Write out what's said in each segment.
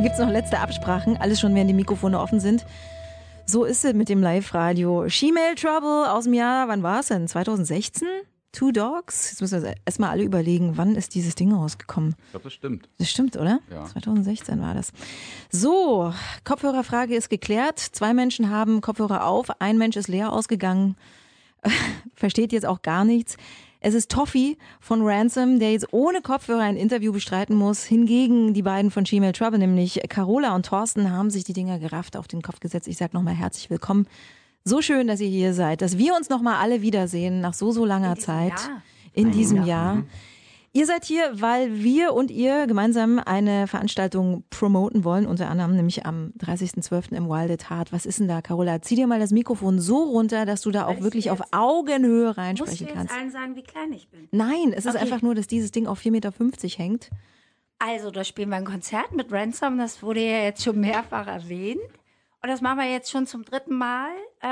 gibt es noch letzte Absprachen. Alles schon, während die Mikrofone offen sind. So ist es mit dem Live-Radio. She-Mail Trouble aus dem Jahr, wann war es denn? 2016? Two Dogs? Jetzt müssen wir erstmal alle überlegen, wann ist dieses Ding rausgekommen? Ich glaube, das stimmt. Das stimmt, oder? Ja. 2016 war das. So, Kopfhörerfrage ist geklärt. 2 Menschen haben Kopfhörer auf, ein Mensch ist leer ausgegangen. Versteht jetzt auch gar nichts. Es ist Toffee von Ransom, der jetzt ohne Kopfhörer ein Interview bestreiten muss. Hingegen die beiden von She-Mail Trouble, nämlich Carola und Thorsten, haben sich die Dinger gerafft auf den Kopf gesetzt. Ich sag nochmal herzlich willkommen. So schön, dass ihr hier seid, dass wir uns nochmal alle wiedersehen nach so langer Zeit. In diesem Jahr. Ihr seid hier, weil wir und ihr gemeinsam eine Veranstaltung promoten wollen, unter anderem nämlich am 30.12. im Wild at Heart. Was ist denn da, Carola? Zieh dir mal das Mikrofon so runter, dass du da auch wirklich auf Augenhöhe reinsprechen kannst. Musst du jetzt allen sagen, wie klein ich bin? Nein, es ist einfach nur, dass dieses Ding auf 4,50 Meter hängt. Also, da spielen wir ein Konzert mit Ransom, das wurde ja jetzt schon mehrfach erwähnt. Und das machen wir jetzt schon zum 3. Mal,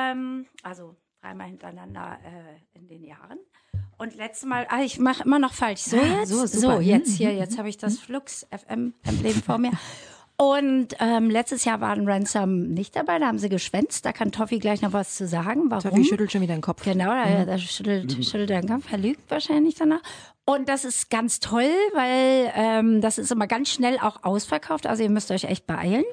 also 3-mal hintereinander in den Jahren. Und letztes Mal, ich mache immer noch falsch. So jetzt? So, Jetzt habe ich das Flux FM-Emblem vor mir. Und letztes Jahr waren Ransom nicht dabei, da haben sie geschwänzt. Da kann Toffee gleich noch was zu sagen. Warum? Toffee schüttelt schon wieder den Kopf. Genau, da schüttelt er den Kopf, er lügt wahrscheinlich danach. Und das ist ganz toll, weil das ist immer ganz schnell auch ausverkauft. Also ihr müsst euch echt beeilen.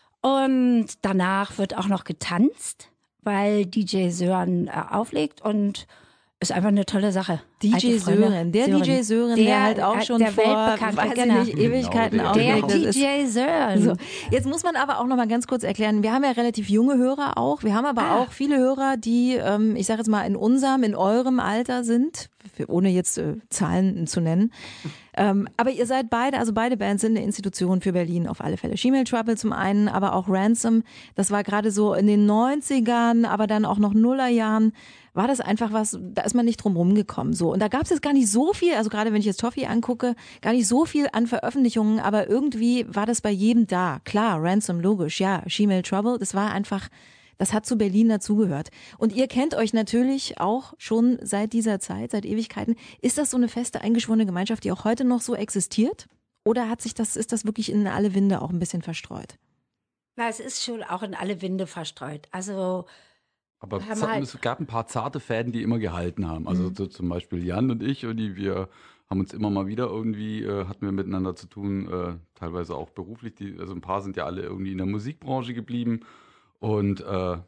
Und danach wird auch noch getanzt, weil DJ Sören auflegt und ist einfach eine tolle Sache. DJ Sören, DJ Sören, der halt auch schon der vor, weiß ich nicht, Ewigkeiten auflegt. Der DJ Sören. So. Jetzt muss man aber auch noch mal ganz kurz erklären, wir haben ja relativ junge Hörer auch, wir haben aber auch viele Hörer, die, ich sage jetzt mal, in eurem Alter sind, ohne jetzt Zahlen zu nennen. Aber ihr seid beide Bands sind eine Institution für Berlin auf alle Fälle. She-Mail Trouble zum einen, aber auch Ransom, das war gerade so in den 90ern, aber dann auch noch Nullerjahren, war das einfach was, da ist man nicht drum rumgekommen. So. Und da gab es jetzt gar nicht so viel, also gerade wenn ich jetzt Toffee angucke, gar nicht so viel an Veröffentlichungen, aber irgendwie war das bei jedem da. Klar, Ransom, logisch, ja, She-Mail Trouble, das war einfach, das hat zu Berlin dazugehört. Und ihr kennt euch natürlich auch schon seit dieser Zeit, seit Ewigkeiten. Ist das so eine feste, eingeschworene Gemeinschaft, die auch heute noch so existiert? Oder ist das wirklich in alle Winde auch ein bisschen verstreut? Na, es ist schon auch in alle Winde verstreut. Also aber es gab ein paar zarte Fäden, die immer gehalten haben. Also so zum Beispiel Jan und ich, wir haben uns immer mal wieder irgendwie, hatten wir miteinander zu tun, teilweise auch beruflich. Also ein paar sind ja alle irgendwie in der Musikbranche geblieben. Und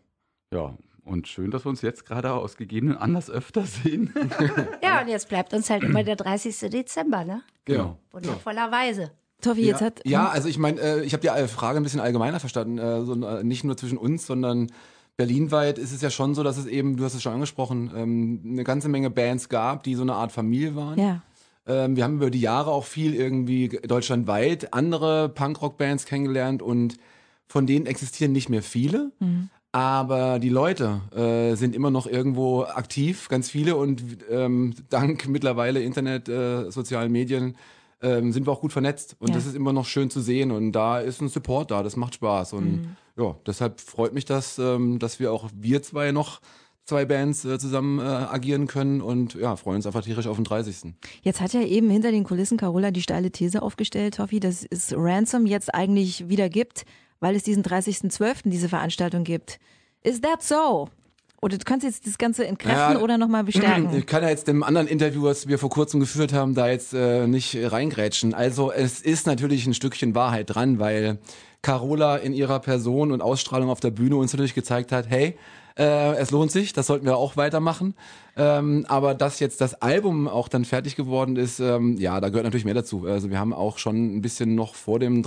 und schön, dass wir uns jetzt gerade aus gegebenen Anlass öfter sehen. Ja, und jetzt bleibt uns halt immer der 30. Dezember, ne? Genau. Wundervollerweise. Toffee, jetzt hat... Ja, also ich meine, ich habe die Frage ein bisschen allgemeiner verstanden. Nicht nur zwischen uns, sondern berlinweit ist es ja schon so, dass es eben, du hast es schon angesprochen, eine ganze Menge Bands gab, die so eine Art Familie waren. Ja. Wir haben über die Jahre auch viel irgendwie deutschlandweit andere Punkrock-Bands kennengelernt und von denen existieren nicht mehr viele. Aber die Leute sind immer noch irgendwo aktiv, ganz viele, und dank mittlerweile Internet, sozialen Medien sind wir auch gut vernetzt, und das ist immer noch schön zu sehen, und da ist ein Support da, das macht Spaß, und ja, deshalb freut mich das, dass wir zwei noch 2 Bands zusammen agieren können, und ja, freuen uns einfach tierisch auf den 30. Jetzt hat ja eben hinter den Kulissen Carola die steile These aufgestellt, Toffee, dass es Ransom jetzt eigentlich wieder gibt, weil es diesen 30.12. diese Veranstaltung gibt. Is that so? Oder du kannst jetzt das Ganze entkräften oder nochmal bestärken? Ich kann ja jetzt dem anderen Interview, was wir vor kurzem geführt haben, da jetzt nicht reingrätschen. Also es ist natürlich ein Stückchen Wahrheit dran, weil Carola in ihrer Person und Ausstrahlung auf der Bühne uns natürlich gezeigt hat, hey, es lohnt sich, das sollten wir auch weitermachen. Aber dass jetzt das Album auch dann fertig geworden ist, da gehört natürlich mehr dazu. Also wir haben auch schon ein bisschen noch vor dem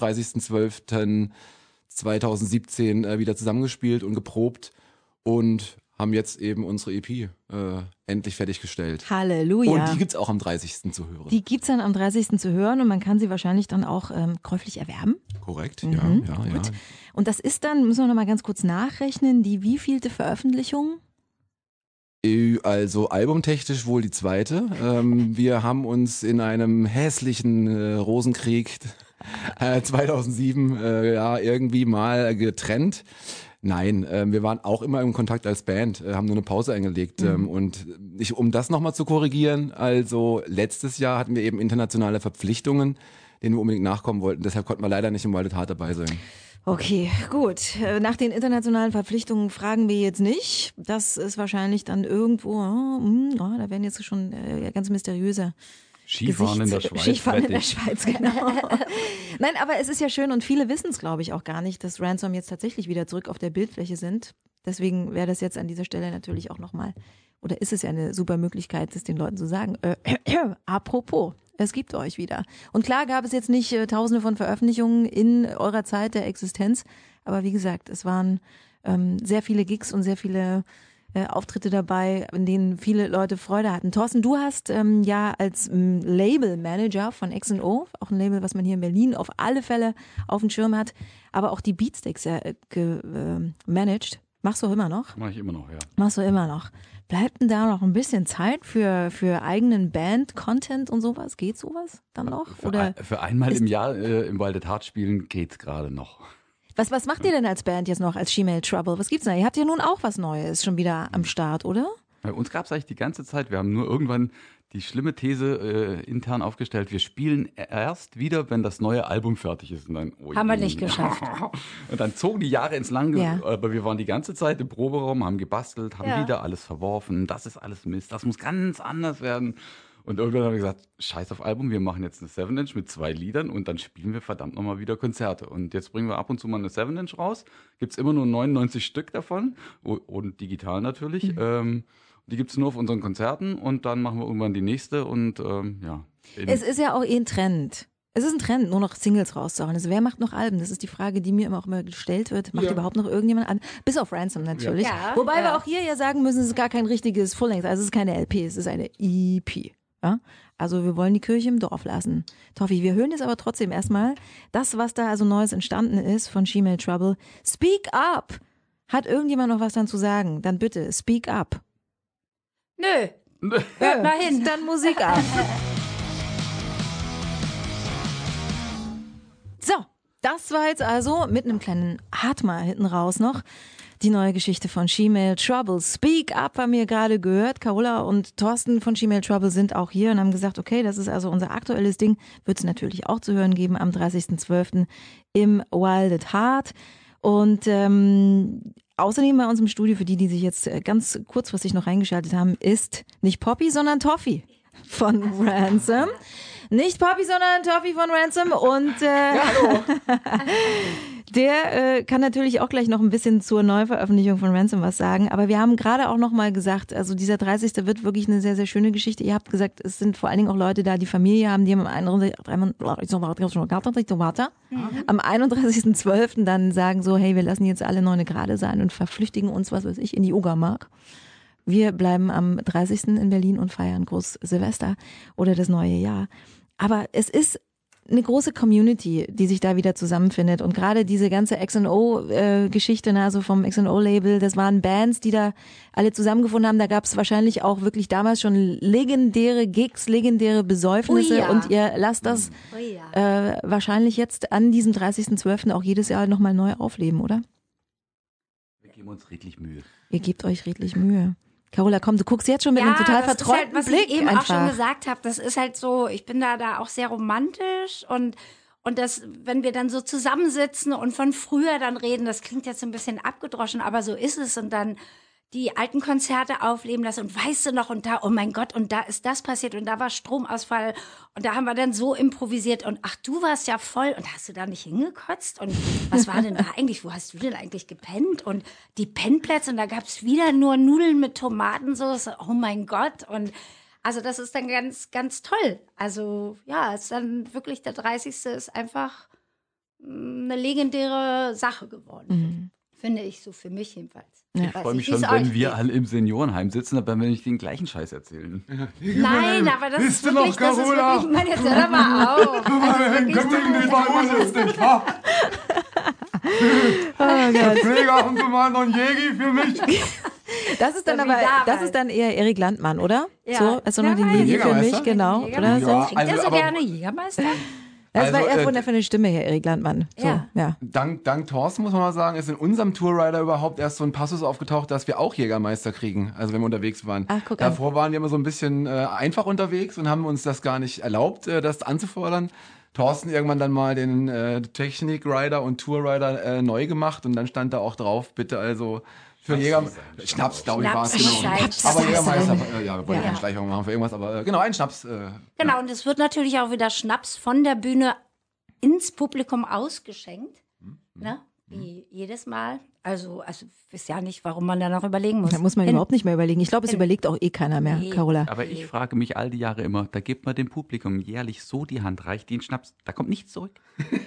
30.12.2017 wieder zusammengespielt und geprobt und haben jetzt eben unsere EP endlich fertiggestellt. Halleluja. Und die gibt's auch am 30. zu hören. Die gibt's dann am 30. zu hören, und man kann sie wahrscheinlich dann auch käuflich erwerben. Korrekt, Gut. ja. Und das ist dann, müssen wir noch mal ganz kurz nachrechnen, die wievielte Veröffentlichung? Also albumtechnisch wohl die 2. Wir haben uns in einem hässlichen Rosenkrieg 2007 irgendwie mal getrennt. Nein, wir waren auch immer im Kontakt als Band, haben nur eine Pause eingelegt. Und um das nochmal zu korrigieren, also letztes Jahr hatten wir eben internationale Verpflichtungen, denen wir unbedingt nachkommen wollten. Deshalb konnten wir leider nicht im Wild at Heart dabei sein. Okay, gut. Nach den internationalen Verpflichtungen fragen wir jetzt nicht. Das ist wahrscheinlich dann irgendwo, da werden jetzt schon ganz mysteriöse Skifahren in der Schweiz. Skifahren in der Schweiz, genau. Nein, aber es ist ja schön und viele wissen es, glaube ich, auch gar nicht, dass Ransom jetzt tatsächlich wieder zurück auf der Bildfläche sind. Deswegen wäre das jetzt an dieser Stelle natürlich auch nochmal, oder ist es ja eine super Möglichkeit, das den Leuten zu sagen. Apropos. Es gibt euch wieder. Und klar gab es jetzt nicht tausende von Veröffentlichungen in eurer Zeit der Existenz, aber wie gesagt, es waren sehr viele Gigs und sehr viele Auftritte dabei, in denen viele Leute Freude hatten. Thorsten, du hast ja als Label-Manager von X&O, auch ein Label, was man hier in Berlin auf alle Fälle auf dem Schirm hat, aber auch die Beatsteaks gemanagt. Machst du immer noch? Mach ich immer noch, ja. Machst du immer noch. Bleibt denn da noch ein bisschen Zeit für eigenen Band-Content und sowas? Geht sowas dann noch? Für einmal im Jahr im Wild at Heart spielen geht's gerade noch. Was macht ihr denn als Band jetzt noch, als She-Made Trouble? Was gibt's da? Ihr habt ja nun auch was Neues schon wieder am Start, oder? Bei uns gab's eigentlich die ganze Zeit. Wir haben nur irgendwann die schlimme These intern aufgestellt. Wir spielen erst wieder, wenn das neue Album fertig ist. Und dann, haben wir nicht geschafft. Und dann zogen die Jahre ins Lange. Aber wir waren die ganze Zeit im Proberaum, haben gebastelt, haben wieder alles verworfen. Das ist alles Mist. Das muss ganz anders werden. Und irgendwann haben wir gesagt, scheiß auf Album, wir machen jetzt eine 7-Inch mit 2 Liedern und dann spielen wir verdammt nochmal wieder Konzerte. Und jetzt bringen wir ab und zu mal eine 7-Inch raus. Gibt's immer nur 99 Stück davon und digital natürlich. Die gibt's nur auf unseren Konzerten und dann machen wir irgendwann die nächste und Es ist ja auch ein Trend. Es ist ein Trend, nur noch Singles rauszuhauen. Also wer macht noch Alben? Das ist die Frage, die mir auch immer gestellt wird. Macht überhaupt noch irgendjemand an? Bis auf Ransom natürlich. Ja. Wobei wir auch hier ja sagen müssen, es ist gar kein richtiges Full-Length. Also es ist keine LP, es ist eine EP. Ja? Also wir wollen die Kirche im Dorf lassen. Toffi, wir hören jetzt aber trotzdem erstmal das, was da also Neues entstanden ist von She-Made Trouble. Speak up! Hat irgendjemand noch was dann zu sagen? Dann bitte, speak up. Nö. Hört mal hin. Dann Musik ab. So, das war jetzt also mit einem kleinen Atmer hinten raus noch die neue Geschichte von She-Made Trouble. Speak Up haben wir gerade gehört. Carola und Thorsten von She-Made Trouble sind auch hier und haben gesagt, okay, das ist also unser aktuelles Ding. Wird es natürlich auch zu hören geben am 30.12. im Wild at Heart. Und außerdem bei uns im Studio, für die sich jetzt ganz kurzfristig noch reingeschaltet haben, ist nicht Poppy, sondern Toffi von Ransom. Nicht Poppy, sondern Toffi von Ransom. Und hallo. der kann natürlich auch gleich noch ein bisschen zur Neuveröffentlichung von Ransom was sagen. Aber wir haben gerade auch noch mal gesagt, also dieser 30. wird wirklich eine sehr, sehr schöne Geschichte. Ihr habt gesagt, es sind vor allen Dingen auch Leute da, die Familie haben, die am 31.12. dann sagen so, hey, wir lassen jetzt alle 9 Grade sein und verflüchtigen uns, was weiß ich, in die Uckermark. Wir bleiben am 30. in Berlin und feiern groß Silvester oder das neue Jahr. Aber es ist eine große Community, die sich da wieder zusammenfindet. Und gerade diese ganze X&O-Geschichte, also vom X&O-Label, das waren Bands, die da alle zusammengefunden haben. Da gab es wahrscheinlich auch wirklich damals schon legendäre Gigs, legendäre Besäufnisse. Ja. Und ihr lasst das wahrscheinlich jetzt an diesem 30.12. auch jedes Jahr nochmal neu aufleben, oder? Wir geben uns redlich Mühe. Ihr gebt euch redlich Mühe. Carola, komm, du guckst jetzt schon mit einem total verträumten was Blick ich eben einfach. auch schon gesagt habe, das ist halt so, ich bin da auch sehr romantisch und das, wenn wir dann so zusammensitzen und von früher dann reden, das klingt jetzt so ein bisschen abgedroschen, aber so ist es und dann die alten Konzerte aufleben lassen und weißt du noch und da, oh mein Gott, und da ist das passiert und da war Stromausfall und da haben wir dann so improvisiert und ach, du warst ja voll und hast du da nicht hingekotzt und was war denn da eigentlich, wo hast du denn eigentlich gepennt und die Pennplätze und da gab es wieder nur Nudeln mit Tomatensauce, oh mein Gott und also das ist dann ganz, ganz toll. Also ja, es ist dann wirklich der 30. ist einfach eine legendäre Sache geworden. Finde ich so für mich jedenfalls. Ich freue mich schon, wenn wir alle im Seniorenheim sitzen, aber wenn wir nicht den gleichen Scheiß erzählen. Nein, aber das ist wirklich, das ist wirklich, ich meine, jetzt hör doch mal auf. Der Pfleger, haben Sie mal noch einen Jägi für mich? Das ist dann aber, das ist dann eher Erik Landmann, oder? Ja. So, also nur den Jäger für mich, genau. Oder so. Trinkt er so gerne Jägermeister? Das war eher von der Stimme her, Erik Landmann. So, ja. Dank Thorsten, muss man mal sagen, ist in unserem Tourrider überhaupt erst so ein Passus aufgetaucht, dass wir auch Jägermeister kriegen, also wenn wir unterwegs waren. Ach, guck Davor an. waren wir immer so ein bisschen einfach unterwegs und haben uns das gar nicht erlaubt, das anzufordern. Thorsten irgendwann dann mal den Technik-Rider und Tour-Rider neu gemacht und dann stand da auch drauf, bitte also für Schnaps, glaube ich, war es. Genau. Aber Jägermeister, wir wollen keine Schleichung machen für irgendwas, aber genau, ein Schnaps. Genau, und es wird natürlich auch wieder Schnaps von der Bühne ins Publikum ausgeschenkt. Ne? Wie jedes Mal. Also wisst ja nicht, warum man da noch überlegen muss. Da muss man überhaupt nicht mehr überlegen. Ich glaube, es überlegt auch keiner mehr, Carola. Aber ich frage mich all die Jahre immer, da gibt man dem Publikum jährlich so die Hand, reicht ihnen Schnaps, da kommt nichts zurück.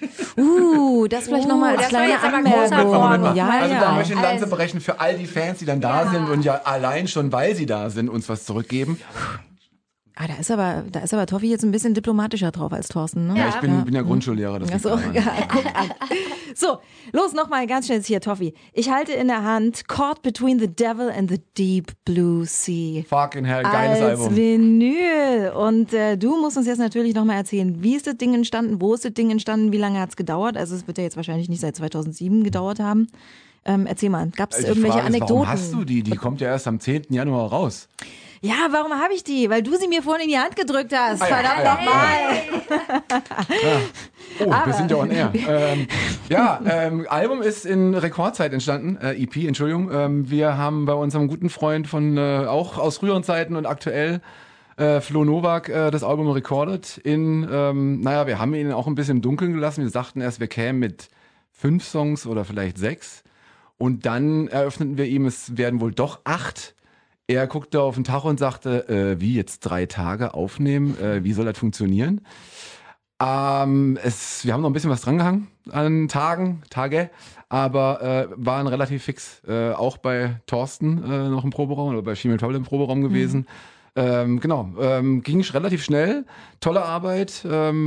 Das vielleicht nochmal als kleine Anmerkung. Also da möchte ich eine Lanze brechen für all die Fans, die dann da sind und ja allein schon, weil sie da sind, uns was zurückgeben. Da ist aber Toffi jetzt ein bisschen diplomatischer drauf als Thorsten, ne? Ja, ich bin ja Grundschullehrer. Das guck an. So, los nochmal ganz schnell hier, Toffi. Ich halte in der Hand Caught Between the Devil and the Deep Blue Sea. Fucking hell, geiles Album. Als Vinyl. Und du musst uns jetzt natürlich nochmal erzählen, wie ist das Ding entstanden, wo ist das Ding entstanden, wie lange hat es gedauert? Also es wird ja jetzt wahrscheinlich nicht seit 2007 gedauert haben. Erzähl mal, gab es irgendwelche Anekdoten? Warum hast du die? Die kommt ja erst am 10. Januar raus. Ja, warum habe ich die? Weil du sie mir vorhin in die Hand gedrückt hast. Verdammt nochmal. Wir sind ja on air. Album ist in Rekordzeit entstanden. EP, Entschuldigung. Wir haben bei unserem guten Freund von auch aus früheren Zeiten und aktuell Flo Nowak das Album recorded. Wir haben ihn auch ein bisschen im Dunkeln gelassen. Wir sagten erst, wir kämen mit 5 Songs oder vielleicht 6. Und dann eröffneten wir ihm, es werden wohl doch 8. Er guckte auf den Tacho und sagte, wie jetzt 3 Tage aufnehmen, wie soll das funktionieren? Wir haben noch ein bisschen was drangehangen an Tage, aber waren relativ fix. Auch bei Thorsten noch im Proberaum oder bei Schimmel Toll im Proberaum gewesen. Ging relativ schnell, tolle Arbeit,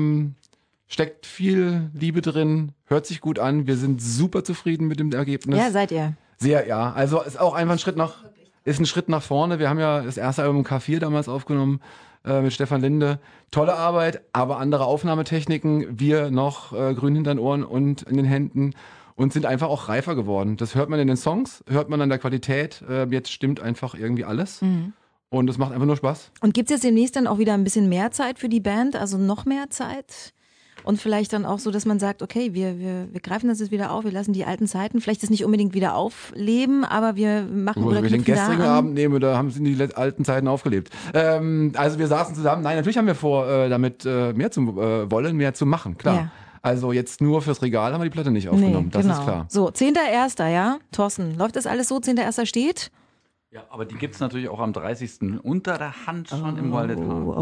steckt viel Liebe drin, hört sich gut an, wir sind super zufrieden mit dem Ergebnis. Ja, seid ihr? Sehr, ja. Also ist auch einfach ein Schritt nach vorne. Wir haben ja das erste Album K4 damals aufgenommen mit Stefan Linde. Tolle Arbeit, aber andere Aufnahmetechniken. Wir noch grün hinter den Ohren und in den Händen und sind einfach auch reifer geworden. Das hört man in den Songs, hört man an der Qualität. Jetzt stimmt einfach irgendwie alles. Mhm. Und es macht einfach nur Spaß. Und gibt es jetzt demnächst dann auch wieder ein bisschen mehr Zeit für die Band? Also noch mehr Zeit? Und vielleicht dann auch so, dass man sagt, okay, wir greifen das jetzt wieder auf, wir lassen die alten Zeiten, vielleicht das nicht unbedingt wieder aufleben, aber wir machen oder wir den gestrigen Abend nehmen, da sind die alten Zeiten aufgelebt. Also wir saßen zusammen, nein, natürlich haben wir vor, damit mehr zu machen, klar. Ja. Also jetzt nur fürs Regal haben wir die Platte nicht aufgenommen, das ist klar. So, 10.1., ja, Thorsten, läuft das alles so, 10.1. steht? Ja, aber die gibt's natürlich auch am 30. unter der Hand schon im Wilded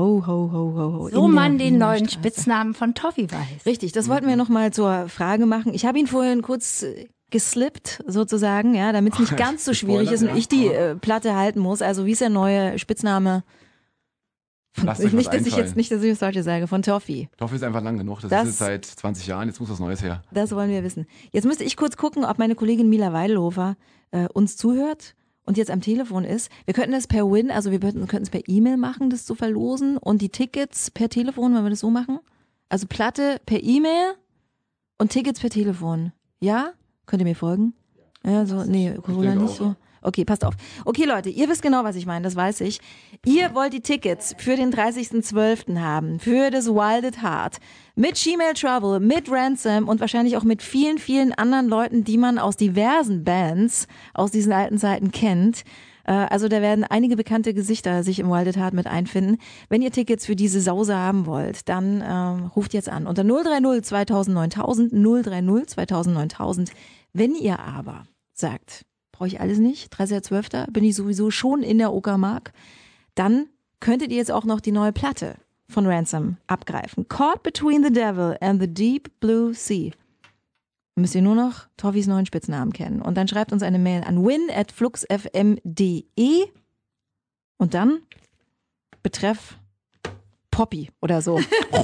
Heart. So man den neuen Spitznamen von Toffi weiß. Richtig, das wollten wir nochmal zur Frage machen. Ich habe ihn vorhin kurz geslippt sozusagen, ja, damit es nicht ganz so schwierig ist und ich die Platte halten muss. Also wie ist der neue Spitzname? Dass ich das Falsche sage, von Toffi. Toffi ist einfach lang genug, das ist jetzt seit 20 Jahren, jetzt muss was Neues her. Das wollen wir wissen. Jetzt müsste ich kurz gucken, ob meine Kollegin Mila Weidelhofer uns zuhört und jetzt am Telefon ist. Wir könnten das per Win, also wir könnten es per E-Mail machen, das zu verlosen und die Tickets per Telefon, wenn wir das so machen. Also Platte per E-Mail und Tickets per Telefon. Ja? Könnt ihr mir folgen? Ja, so, nee, Corona nicht so. Okay, passt auf. Okay, Leute, ihr wisst genau, was ich meine, das weiß ich. Ihr wollt die Tickets für den 30.12. haben, für das Wilded Heart, mit She-Mail Trouble, mit Ransom und wahrscheinlich auch mit vielen, vielen anderen Leuten, die man aus diversen Bands aus diesen alten Zeiten kennt. Also da werden einige bekannte Gesichter sich im Wilded Heart mit einfinden. Wenn ihr Tickets für diese Sause haben wollt, dann ruft jetzt an unter 030 2000 9000, 030 2000 9000. Wenn ihr aber sagt, brauche ich alles nicht, 30.12. bin ich sowieso schon in der Uckermark, dann könntet ihr jetzt auch noch die neue Platte von Ransom abgreifen. Caught Between the Devil and the Deep Blue Sea. Müsst ihr nur noch Toffis neuen Spitznamen kennen. Und dann schreibt uns eine Mail an win@fluxfm.de und dann betreff Poppy oder so.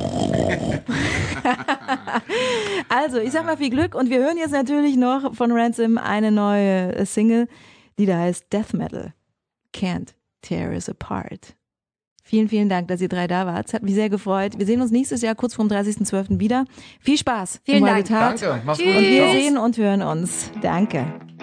Also, ich sag mal viel Glück und wir hören jetzt natürlich noch von Ransom eine neue Single, die da heißt Death Metal. Can't Tear Us Apart. Vielen, vielen Dank, dass ihr 3 da wart. Es hat mich sehr gefreut. Wir sehen uns nächstes Jahr kurz vorm 30.12. wieder. Viel Spaß. Vielen Dank. Danke. Mach's gut. Und wir sehen und hören uns. Danke.